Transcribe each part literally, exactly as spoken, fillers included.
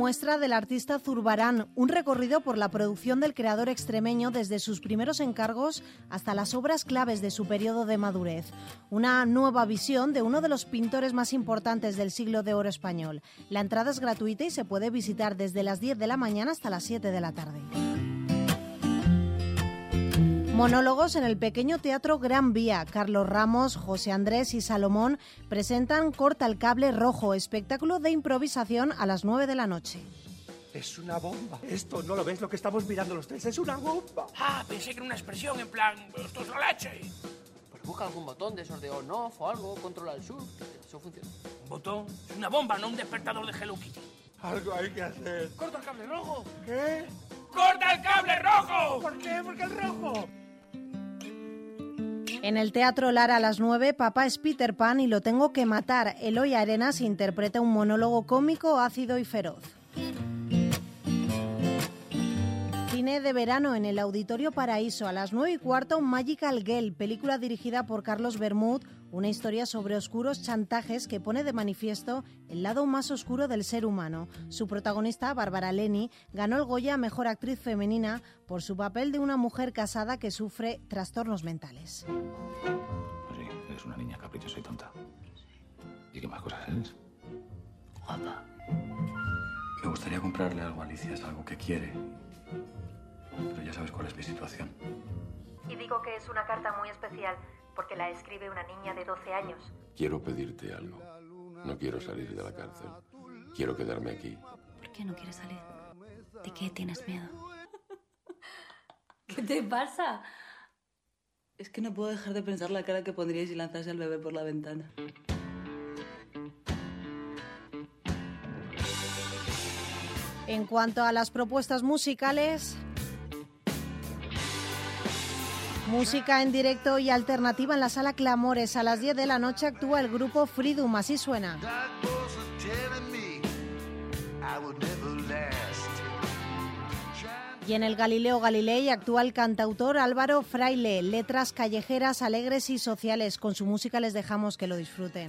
muestra del artista Zurbarán, un recorrido por la producción del creador extremeño desde sus primeros encargos hasta las obras claves de su periodo de madurez. Una nueva visión de uno de los pintores más importantes del siglo de oro español. La entrada es gratuita y se puede visitar desde las diez de la mañana hasta las siete de la tarde. Monólogos en el pequeño teatro Gran Vía. Carlos Ramos, José Andrés y Salomón presentan Corta el cable rojo, espectáculo de improvisación a las nueve de la noche. Es una bomba. Esto, ¿no lo ves? Lo que estamos mirando los tres es una bomba. Ah, pensé que era una expresión en plan, esto es la leche. Pues busca algún botón de esos de on-off o algo, controla el sur, eso funciona. ¿Un botón? Es una bomba, no un despertador de Hello Kitty. Algo hay que hacer. ¡Corta el cable rojo! ¿Qué? ¡Corta el cable rojo! ¿Por qué? ¿Por qué el rojo? En el Teatro Lara a las nueve, Papá es Peter Pan y lo tengo que matar. Eloy Arenas interpreta un monólogo cómico, ácido y feroz. Cine de verano en el Auditorio Paraíso. A las nueve y cuarto, Magical Girl, película dirigida por Carlos Bermud, una historia sobre oscuros chantajes que pone de manifiesto el lado más oscuro del ser humano. Su protagonista, Bárbara Leni, ganó el Goya a Mejor Actriz Femenina por su papel de una mujer casada que sufre trastornos mentales. Pues sí, eres una niña caprichosa y tonta. ¿Y qué más cosas eres? Guapa. Me gustaría comprarle algo a Alicia, es algo que quiere. Pero ya sabes cuál es mi situación. Y digo que es una carta muy especial porque la escribe una niña de doce años. Quiero pedirte algo. No quiero salir de la cárcel. Quiero quedarme aquí. ¿Por qué no quieres salir? ¿De qué tienes miedo? ¿Qué te pasa? Es que no puedo dejar de pensar la cara que pondríais si lanzase al bebé por la ventana. En cuanto a las propuestas musicales, música en directo y alternativa en la Sala Clamores. A las diez de la noche actúa el grupo Freedom, así suena. Y en el Galileo Galilei actúa el cantautor Álvaro Fraile. Letras callejeras, alegres y sociales. Con su música les dejamos que lo disfruten.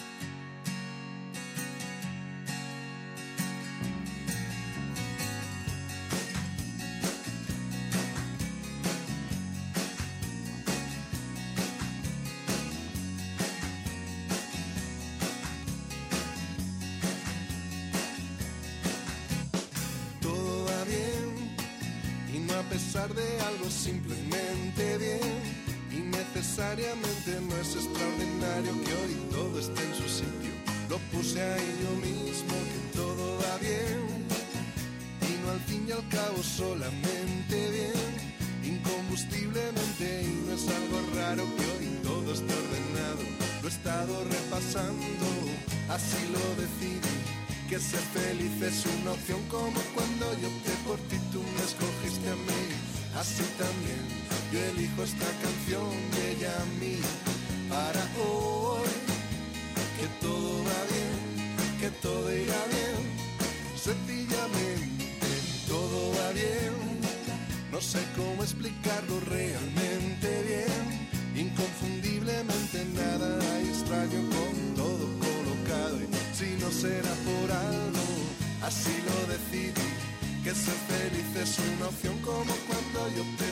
A pesar de algo simplemente bien, innecesariamente no es extraordinario que hoy todo esté en su sitio. Lo puse ahí yo mismo, que todo va bien, y no al fin y al cabo solamente bien, incombustiblemente, y no es algo raro que hoy todo esté ordenado. Lo he estado repasando, así lo decidí, que ser feliz es una opción, como cuando yo opté por ti, tú me escogiste a mí. Así también yo elijo esta canción de ella a mí, para hoy, que todo va bien, que todo irá bien, sencillamente todo va bien. No sé cómo explicarlo realmente bien, inconfundiblemente nada hay extraño con todo colocado, y si no será por algo, así lo decidí, que ser feliz es una opción, como cuando yo te